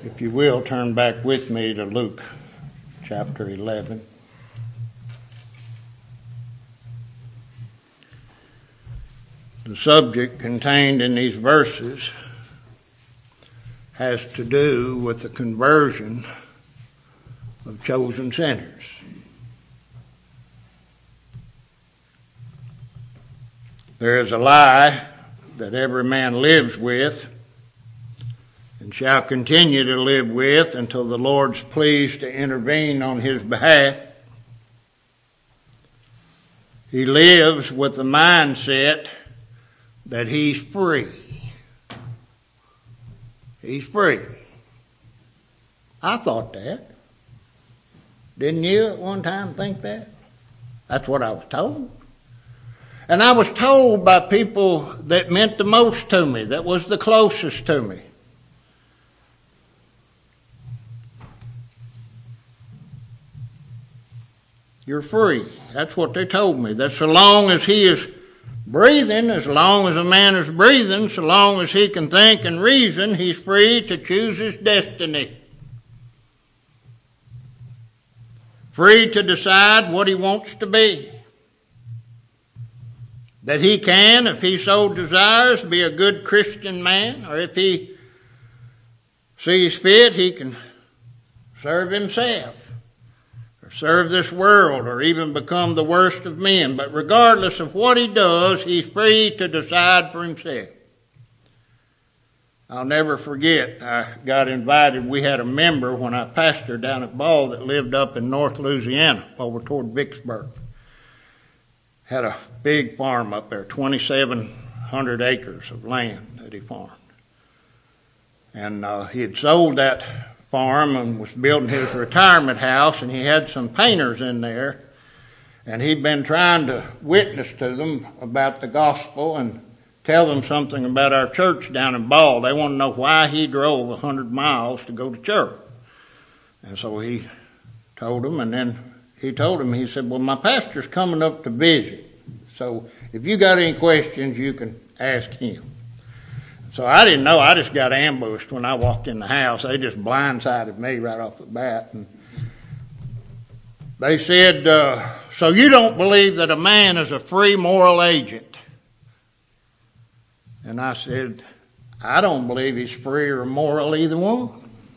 If you will, turn back with me to Luke chapter 11. The subject contained in these verses has to do with the conversion of chosen sinners. There is a lie that every man lives with and shall continue to live with until the Lord's pleased to intervene on his behalf. He lives with the mindset that he's free. He's free. I thought that. Didn't you at one time think that? That's what I was told. And I was told by people that meant the most to me, that was the closest to me. You're free. That's what they told me. That so long as he is breathing, as long as a man is breathing, so long as he can think and reason, he's free to choose his destiny. Free to decide what he wants to be. That he can, if he so desires, be a good Christian man, or if he sees fit, he can serve himself, or serve this world, or even become the worst of men. But regardless of what he does, he's free to decide for himself. I'll never forget, I got invited. We had a member when I pastored down at Ball that lived up in North Louisiana, over toward Vicksburg. Had a big farm up there, 2,700 acres of land that he farmed. And he had sold that farm and was building his retirement house, and he had some painters in there, and he'd been trying to witness to them about the gospel and tell them something about our church down in Ball. They want to know why he drove 100 miles to go to church. And so he told them, and then he told him, he said, well, my pastor's coming up to visit, so if you got any questions, you can ask him. So I didn't know. I just got ambushed when I walked in the house. They just blindsided me right off the bat. And they said, so you don't believe that a man is a free moral agent? And I said, I don't believe he's free or moral, either one.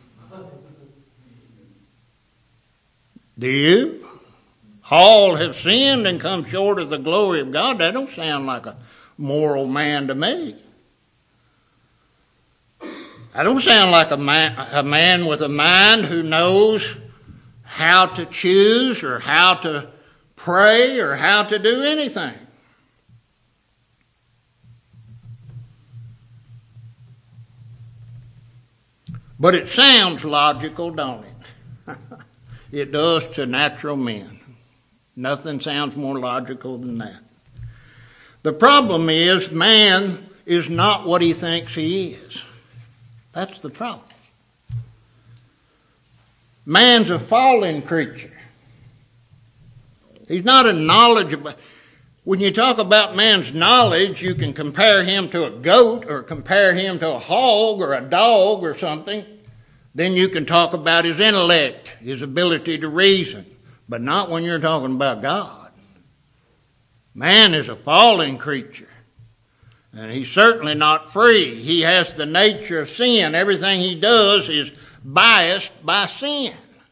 Do you? All have sinned and come short of the glory of God. That don't sound like a moral man to me. I don't sound like a man with a mind who knows how to choose or how to pray or how to do anything. But it sounds logical, don't it? It does to natural men. Nothing sounds more logical than that. The problem is, man is not what he thinks he is. That's the problem. Man's a fallen creature. He's not a knowledgeable. When you talk about man's knowledge, you can compare him to a goat or compare him to a hog or a dog or something. Then you can talk about his intellect, his ability to reason, but not when you're talking about God. Man is a fallen creature, and he's certainly not free. He has the nature of sin. Everything he does is biased by sin.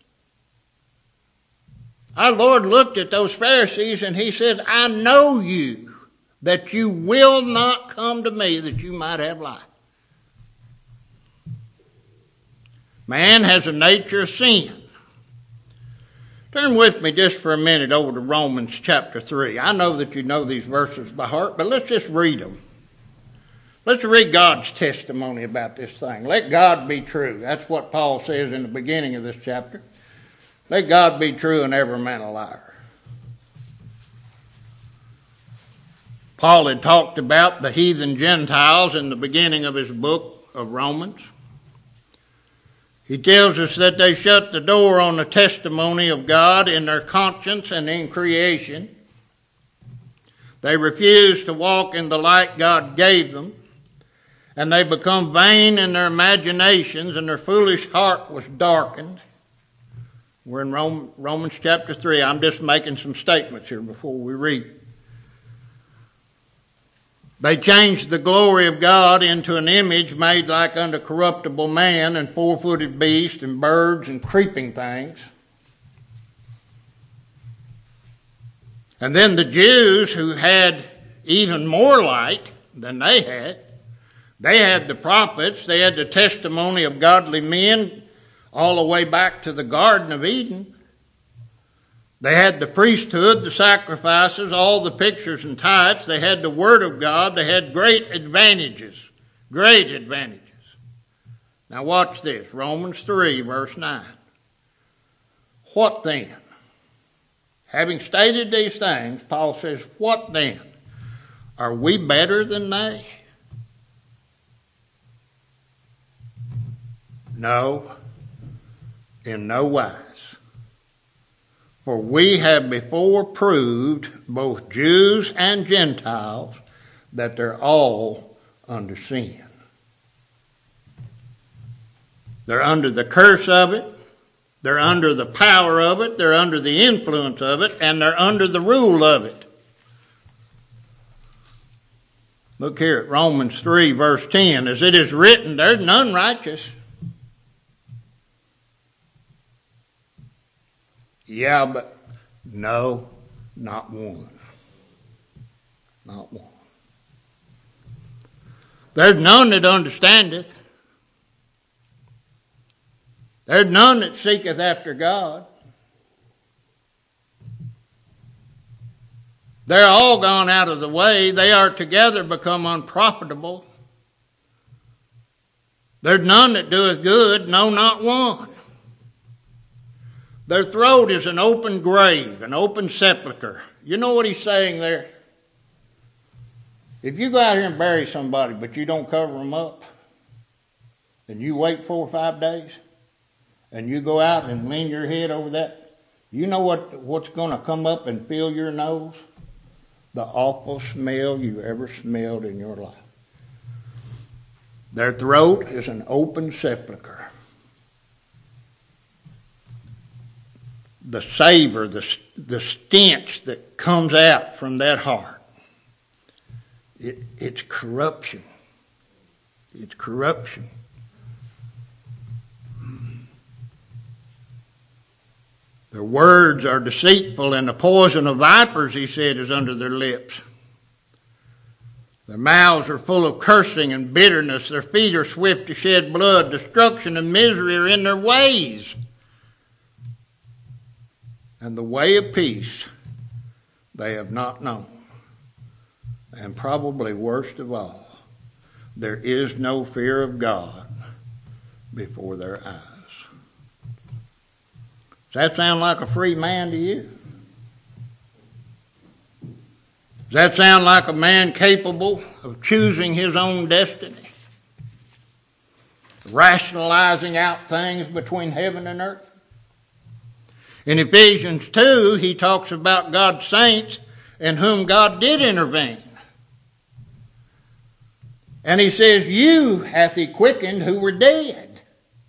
Our Lord looked at those Pharisees and he said, I know you, that you will not come to me that you might have life. Man has a nature of sin. Turn with me just for a minute over to Romans chapter 3. I know that you know these verses by heart, but let's just read them. Let's read God's testimony about this thing. Let God be true. That's what Paul says in the beginning of this chapter. Let God be true and every man a liar. Paul had talked about the heathen Gentiles in the beginning of his book of Romans. He tells us that they shut the door on the testimony of God in their conscience and in creation. They refused to walk in the light God gave them. And they become vain in their imaginations, and their foolish heart was darkened. We're in Romans chapter 3. I'm just making some statements here before we read. They changed the glory of God into an image made like unto corruptible man and four-footed beasts and birds and creeping things. And then the Jews, who had even more light than they had the prophets, they had the testimony of godly men all the way back to the Garden of Eden. They had the priesthood, the sacrifices, all the pictures and types. They had the Word of God. They had great advantages. Great advantages. Now watch this. Romans 3, verse 9. What then? Having stated these things, Paul says, what then? Are we better than they? No, in no wise. For we have before proved, both Jews and Gentiles, that they're all under sin. They're under the curse of it. They're under the power of it. They're under the influence of it. And they're under the rule of it. Look here at Romans 3, verse 10. As it is written, there's none righteous. Yeah, but no, not one. Not one. There's none that understandeth. There's none that seeketh after God. They're all gone out of the way. They are together become unprofitable. There's none that doeth good, no, not one. Their throat is an open grave, an open sepulcher. You know what he's saying there? If you go out here and bury somebody, but you don't cover them up, and you wait 4 or 5 days, and you go out and lean your head over that, you know what's going to come up and fill your nose? The awful smell you ever smelled in your life. Their throat is an open sepulcher. The savor, the stench that comes out from that heart, it's corruption. It's corruption. Their words are deceitful, and the poison of vipers, he said, is under their lips. Their mouths are full of cursing and bitterness. Their feet are swift to shed blood. Destruction and misery are in their ways. And the way of peace they have not known. And probably worst of all, there is no fear of God before their eyes. Does that sound like a free man to you? Does that sound like a man capable of choosing his own destiny? Rationalizing out things between heaven and earth? In Ephesians 2, he talks about God's saints in whom God did intervene. And he says, you hath he quickened who were dead.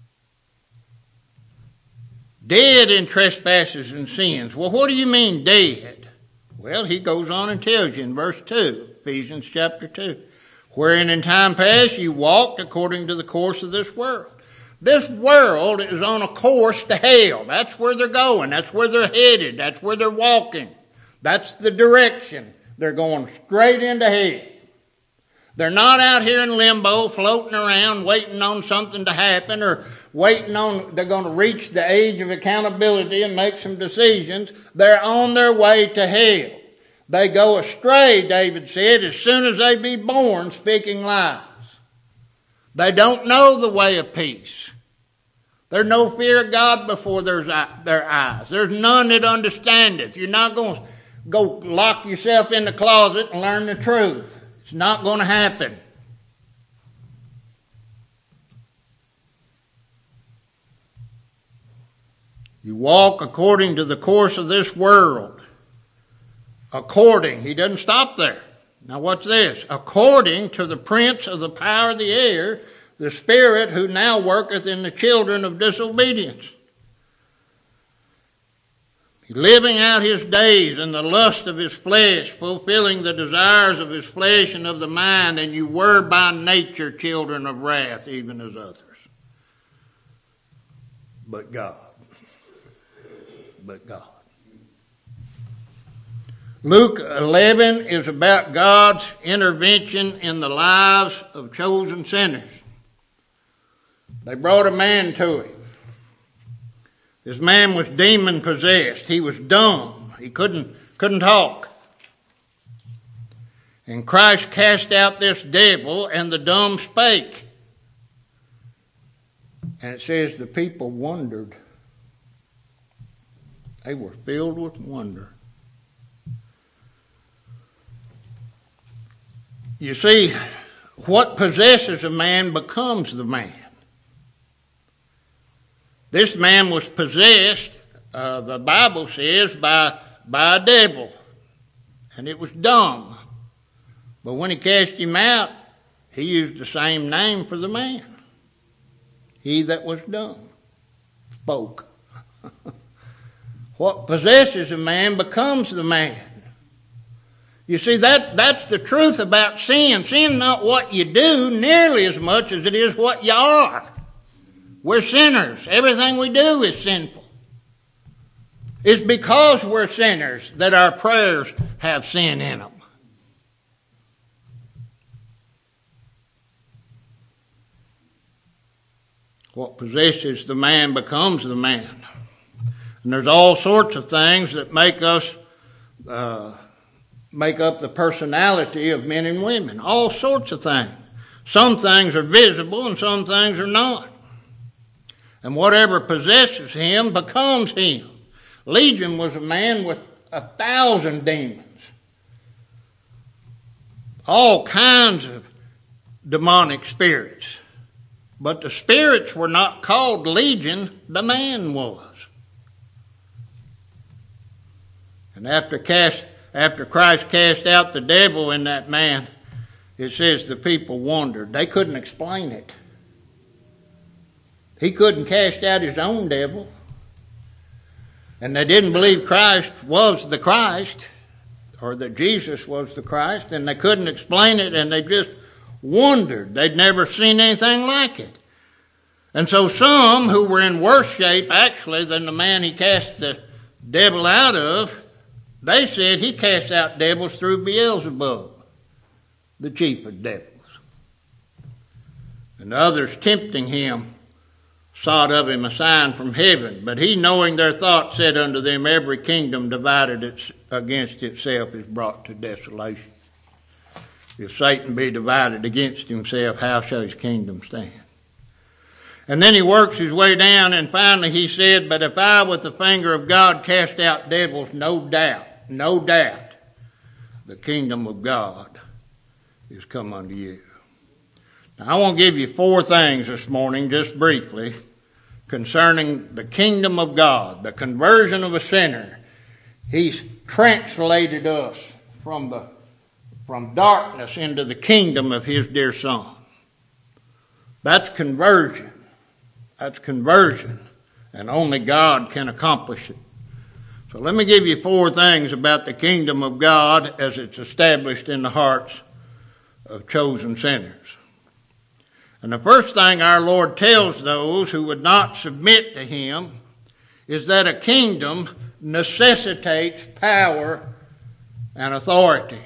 Dead in trespasses and sins. Well, what do you mean dead? Well, he goes on and tells you in verse 2, Ephesians chapter 2. Wherein in time past you walked according to the course of this world. This world is on a course to hell. That's where they're going. That's where they're headed. That's where they're walking. That's the direction. They're going straight into hell. They're not out here in limbo floating around waiting on something to happen or waiting on they're going to reach the age of accountability and make some decisions. They're on their way to hell. They go astray, David said, as soon as they be born, speaking lies. They don't know the way of peace. There's no fear of God before their eyes. There's none that understandeth. You're not going to go lock yourself in the closet and learn the truth. It's not going to happen. You walk according to the course of this world. According. He doesn't stop there. Now what's this? According to the prince of the power of the air, the spirit who now worketh in the children of disobedience. Living out his days in the lust of his flesh, fulfilling the desires of his flesh and of the mind, and you were by nature children of wrath, even as others. But God. But God. Luke 11 is about God's intervention in the lives of chosen sinners. They brought a man to him. This man was demon possessed. He was dumb. He couldn't talk. And Christ cast out this devil, and the dumb spake. And it says the people wondered. They were filled with wonder. You see, what possesses a man becomes the man. This man was possessed, the Bible says, by a devil. And it was dumb. But when he cast him out, he used the same name for the man. He that was dumb spoke. What possesses a man becomes the man. You see, that's the truth about sin. Sin not what you do nearly as much as it is what you are. We're sinners. Everything we do is sinful. It's because we're sinners that our prayers have sin in them. What possesses the man becomes the man. And there's all sorts of things that make us make up the personality of men and women. All sorts of things. Some things are visible and some things are not. And whatever possesses him becomes him. Legion was a man with 1,000 demons. All kinds of demonic spirits. But the spirits were not called legion, the man was. And after Christ cast out the devil in that man, it says the people wondered. They couldn't explain it. He couldn't cast out his own devil. And they didn't believe Christ was the Christ, or that Jesus was the Christ, and they couldn't explain it, and they just wondered. They'd never seen anything like it. And so some who were in worse shape, actually, than the man he cast the devil out of, they said he cast out devils through Beelzebub, the chief of devils. And others tempting him sought of him a sign from heaven. But he, knowing their thoughts, said unto them, every kingdom divided against itself is brought to desolation. If Satan be divided against himself, how shall his kingdom stand? And then he works his way down, and finally he said, but if I with the finger of God cast out devils, no doubt, the kingdom of God is come unto you. Now, I want to give you 4 things this morning, just briefly, concerning the kingdom of God, the conversion of a sinner. He's translated us from darkness into the kingdom of his dear Son. That's conversion. That's conversion. And only God can accomplish it. So let me give you 4 things about the kingdom of God as it's established in the hearts of chosen sinners. And the first thing our Lord tells those who would not submit to him is that a kingdom necessitates power and authority.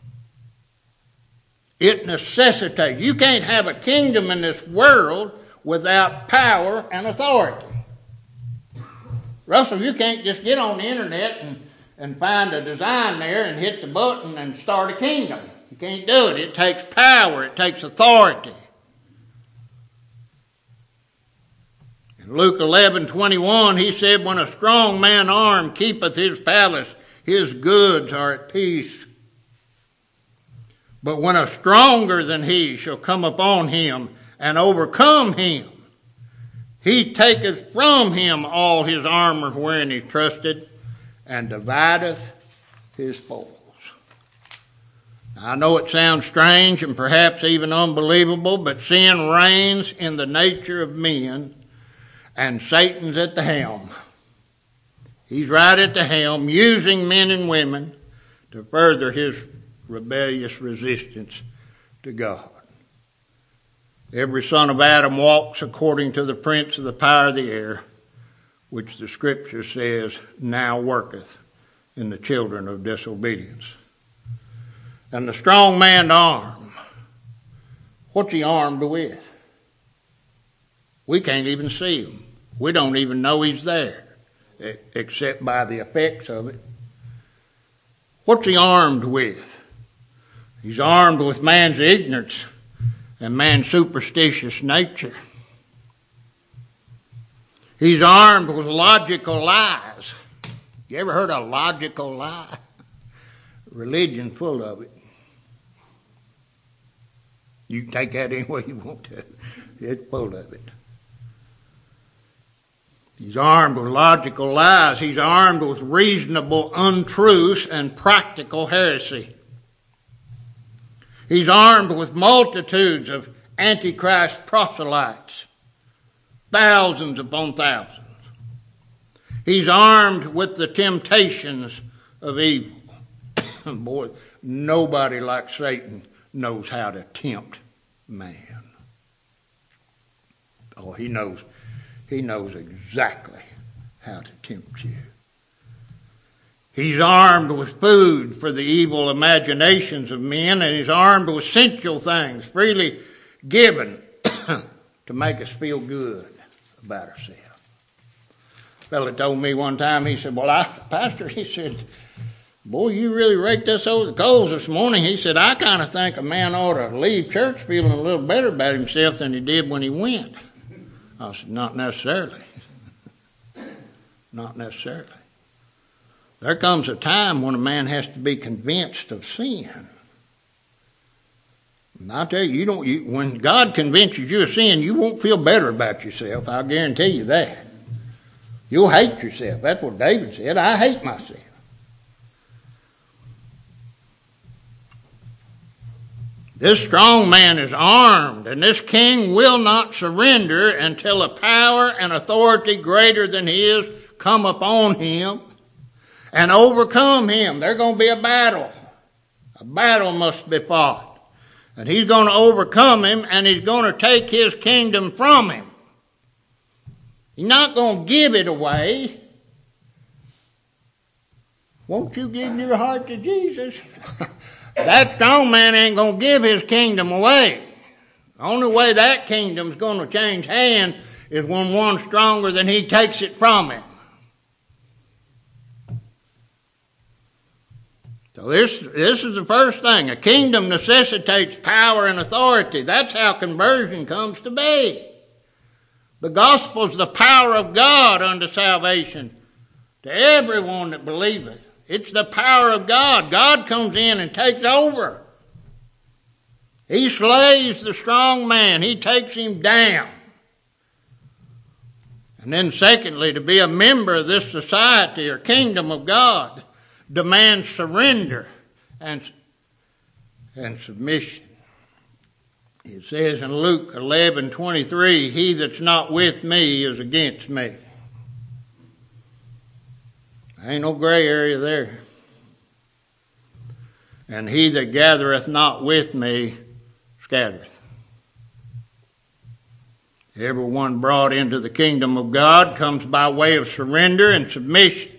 It necessitates. You can't have a kingdom in this world without power and authority. Russell, you can't just get on the internet and find a design there and hit the button and start a kingdom. You can't do it. It takes power. It takes authority. In Luke 11:21, he said, when a strong man armed keepeth his palace, his goods are at peace. But when a stronger than he shall come upon him and overcome him, he taketh from him all his armor wherein he trusted, and divideth his spoils. I know it sounds strange and perhaps even unbelievable, but sin reigns in the nature of men, and Satan's at the helm. He's right at the helm, using men and women to further his rebellious resistance to God. Every son of Adam walks according to the prince of the power of the air, which the Scripture says now worketh in the children of disobedience. And the strong man's arm, what's he armed with? We can't even see him. We don't even know he's there, except by the effects of it. What's he armed with? He's armed with man's ignorance and man's superstitious nature. He's armed with logical lies. You ever heard a logical lie? Religion full of it. You can take that any way you want to. It's full of it. He's armed with logical lies. He's armed with reasonable untruths and practical heresy. He's armed with multitudes of Antichrist proselytes, thousands upon thousands. He's armed with the temptations of evil. Boy, nobody like Satan knows how to tempt man. Oh, he knows exactly how to tempt you. He's armed with food for the evil imaginations of men, and he's armed with sensual things freely given to make us feel good about ourselves. A fella told me one time, he said, Pastor, he said, boy, you really raked us over the coals this morning. He said, I kind of think a man ought to leave church feeling a little better about himself than he did when he went. I said, not necessarily. Not necessarily. There comes a time when a man has to be convinced of sin. And I'll tell you, when God convinces you of sin, you won't feel better about yourself. I'll guarantee you that. You'll hate yourself. That's what David said. I hate myself. This strong man is armed, and this king will not surrender until a power and authority greater than his come upon him and overcome him. There's going to be a battle. A battle must be fought. And he's going to overcome him, and he's going to take his kingdom from him. He's not going to give it away. Won't you give your heart to Jesus? That strong man ain't going to give his kingdom away. The only way that kingdom's going to change hands is when one stronger than he takes it from him. So this is the first thing. A kingdom necessitates power and authority. That's how conversion comes to be. The gospel is the power of God unto salvation to everyone that believeth. It's the power of God. God comes in and takes over. He slays the strong man. He takes him down. And then secondly, to be a member of this society or kingdom of God demands surrender and submission. It says in Luke 11:23, he that's not with me is against me. Ain't no gray area there. And he that gathereth not with me scattereth. Everyone brought into the kingdom of God comes by way of surrender and submission.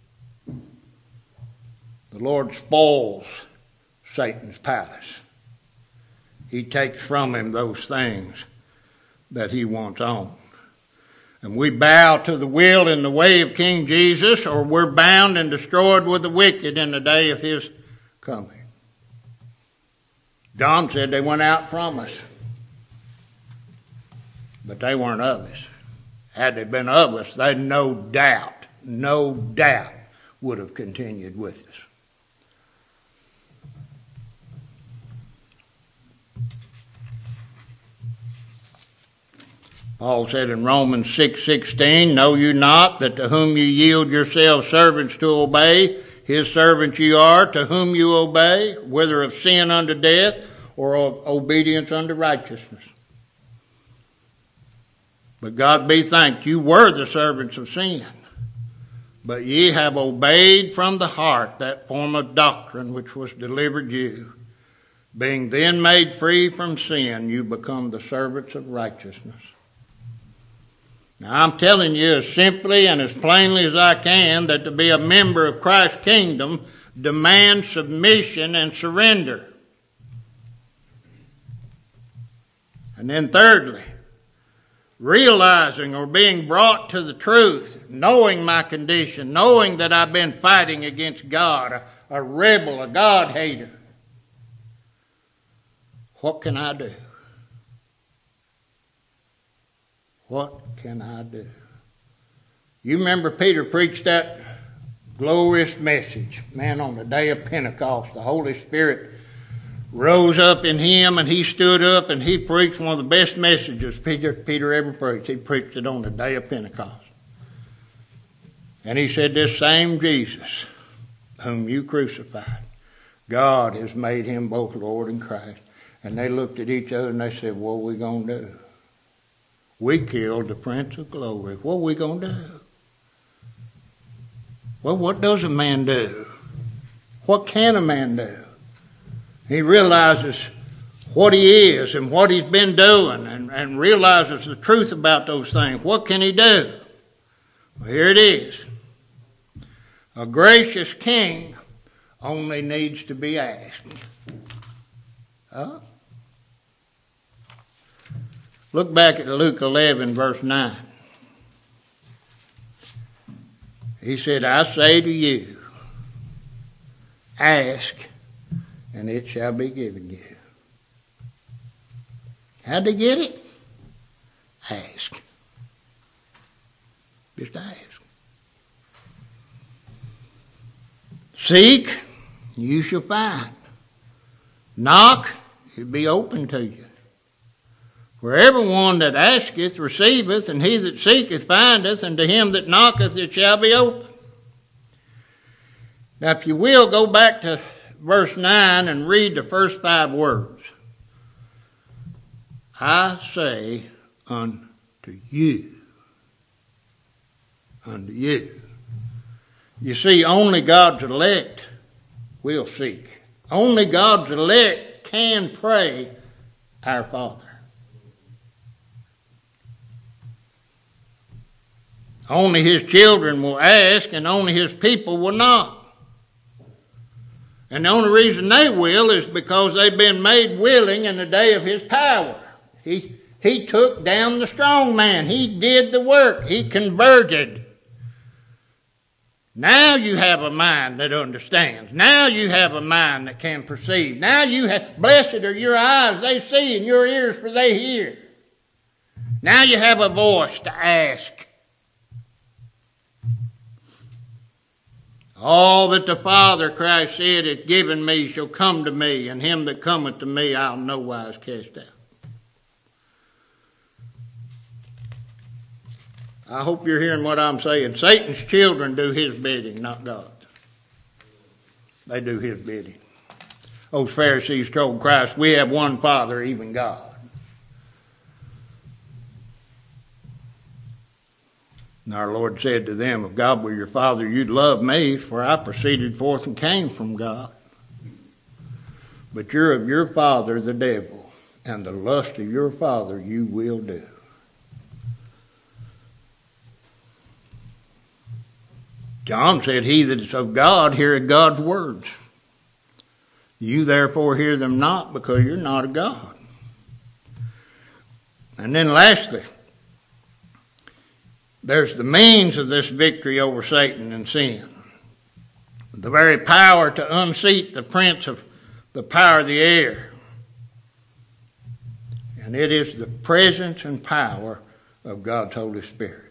The Lord spoils Satan's palace. He takes from him those things that he wants owned. And we bow to the will and the way of King Jesus, or we're bound and destroyed with the wicked in the day of his coming. John said they went out from us, but they weren't of us. Had they been of us, they no doubt would have continued with us. Paul said in Romans 6:16, know you not that to whom you yield yourselves servants to obey, his servants you are, to whom you obey, whether of sin unto death or of obedience unto righteousness. But God be thanked, you were the servants of sin, but ye have obeyed from the heart that form of doctrine which was delivered you. Being then made free from sin, you become the servants of righteousness. Now I'm telling you as simply and as plainly as I can that to be a member of Christ's kingdom demands submission and surrender. And then thirdly, realizing or being brought to the truth, knowing my condition, knowing that I've been fighting against God, a rebel, a God-hater. What can I do? What can I do? You remember Peter preached that glorious message. Man, on the day of Pentecost, the Holy Spirit rose up in him and he stood up and he preached one of the best messages Peter ever preached. He preached it on the day of Pentecost. And he said, this same Jesus whom you crucified, God has made him both Lord and Christ. And they looked at each other and they said, what are we going to do? We killed the Prince of Glory. What are we going to do? Well, what does a man do? What can a man do? He realizes what he is and what he's been doing and realizes the truth about those things. What can he do? Well, here it is. A gracious king only needs to be asked. Huh? Look back at Luke 11, verse 9. He said, I say to you, ask, and it shall be given you. How'd they get it? Ask. Just ask. Seek, you shall find. Knock, it'll be open to you. For everyone that asketh receiveth, and he that seeketh findeth, and to him that knocketh it shall be open. Now, if you will, go back to verse 9 and read the first 5 words. I say unto you. Unto you. You see, only God's elect will seek. Only God's elect can pray, Our Father. Only his children will ask, and only his people will not. And the only reason they will is because they've been made willing in the day of his power. He took down the strong man. He did the work. He converted. Now you have a mind that understands. Now you have a mind that can perceive. Now you have, blessed are your eyes, they see, and your ears, for they hear. Now you have a voice to ask. All that the Father, Christ said, hath given me shall come to me, and him that cometh to me I'll no wise cast out. I hope you're hearing what I'm saying. Satan's children do his bidding, not God's. They do his bidding. Those Pharisees told Christ, we have one Father, even God. And our Lord said to them, if God were your Father, you'd love me, for I proceeded forth and came from God. But you're of your father, the devil, and the lust of your father you will do. John said, he that is of God heareth God's words. You therefore hear them not, because you're not of God. And then lastly, there's the means of this victory over Satan and sin. The very power to unseat the prince of the power of the air. And it is the presence and power of God's Holy Spirit.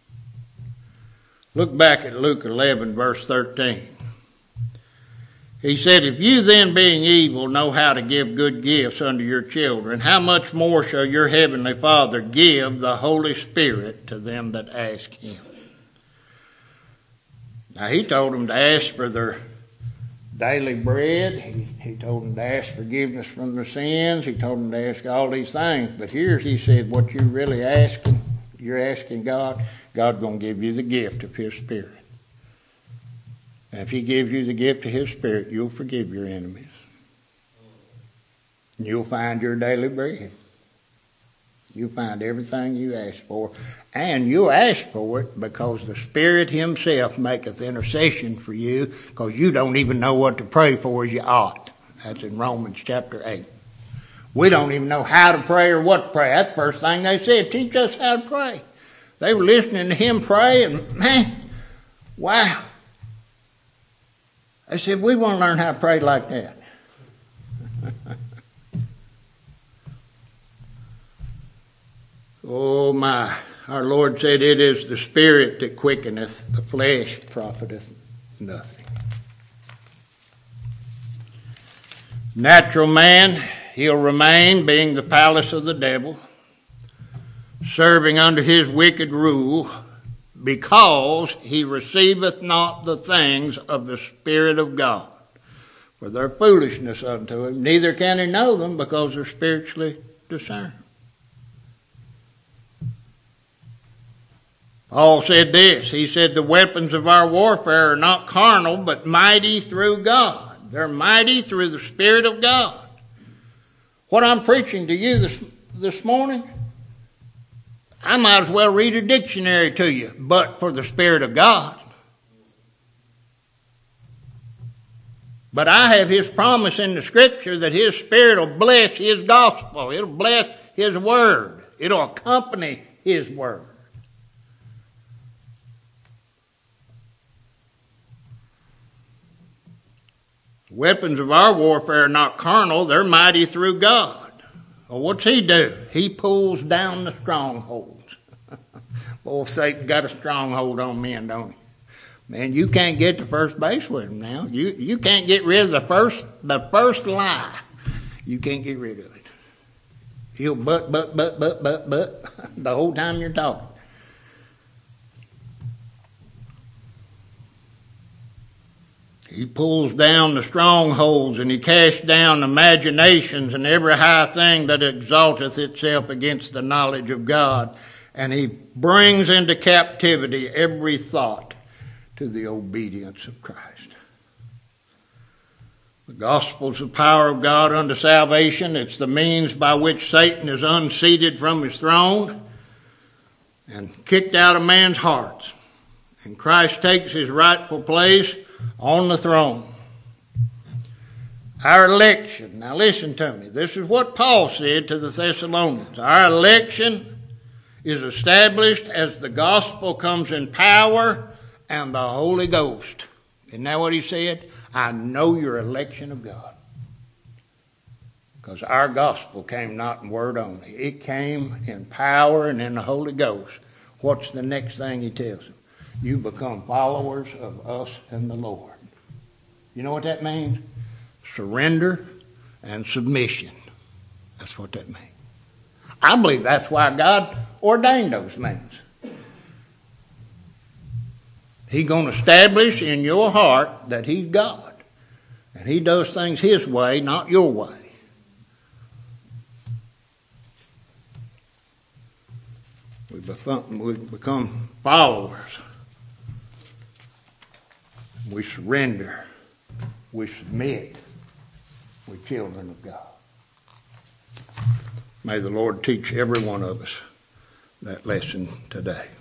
Look back at Luke 11, verse 13. He said, if you then being evil know how to give good gifts unto your children, how much more shall your heavenly Father give the Holy Spirit to them that ask him? Now, he told them to ask for their daily bread. He told them to ask forgiveness from their sins. He told them to ask all these things. But here he said, what you're really asking, you're asking God, God's going to give you the gift of His Spirit. And if He gives you the gift of His Spirit, you'll forgive your enemies. And you'll find your daily bread. You'll find everything you ask for. And you'll ask for it because the Spirit Himself maketh intercession for you, because you don't even know what to pray for as you ought. That's in Romans chapter 8. We don't even know how to pray or what to pray. That's the first thing they said. Teach us how to pray. They were listening to him pray, and man, wow. They said, we want to learn how to pray like that. Oh my, our Lord said, it is the Spirit that quickeneth, the flesh profiteth nothing. Natural man, he'll remain being the palace of the devil, serving under his wicked rule, because he receiveth not the things of the Spirit of God, for their foolishness unto him, neither can he know them, because they're spiritually discerned. Paul said this, he said, the weapons of our warfare are not carnal, but mighty through God. They're mighty through the Spirit of God. What I'm preaching to you this morning, I might as well read a dictionary to you, but for the Spirit of God. But I have His promise in the Scripture that His Spirit will bless His gospel. It'll bless His word. It'll accompany His word. Weapons of our warfare are not carnal, they're mighty through God. Well, what's He do? He pulls down the strongholds. Boy, Satan got a stronghold on men, don't he? Man, you can't get to first base with him now. You can't get rid of the first lie. You can't get rid of it. He'll but the whole time you're talking. He pulls down the strongholds, and he casts down imaginations and every high thing that exalteth itself against the knowledge of God. And he brings into captivity every thought to the obedience of Christ. The gospel is the power of God unto salvation. It's the means by which Satan is unseated from his throne and kicked out of man's hearts. And Christ takes his rightful place on the throne. Our election, now listen to me, this is what Paul said to the Thessalonians. Our election is established as the gospel comes in power and the Holy Ghost. Isn't that what he said? I know your election of God. Because our gospel came not in word only. It came in power and in the Holy Ghost. What's the next thing he tells them? You become followers of us and the Lord. You know what that means? Surrender and submission. That's what that means. I believe that's why God ordained those means. He's going to establish in your heart that He's God. And He does things His way, not your way. We become followers. We surrender. We submit. We're children of God. May the Lord teach every one of us that lesson today.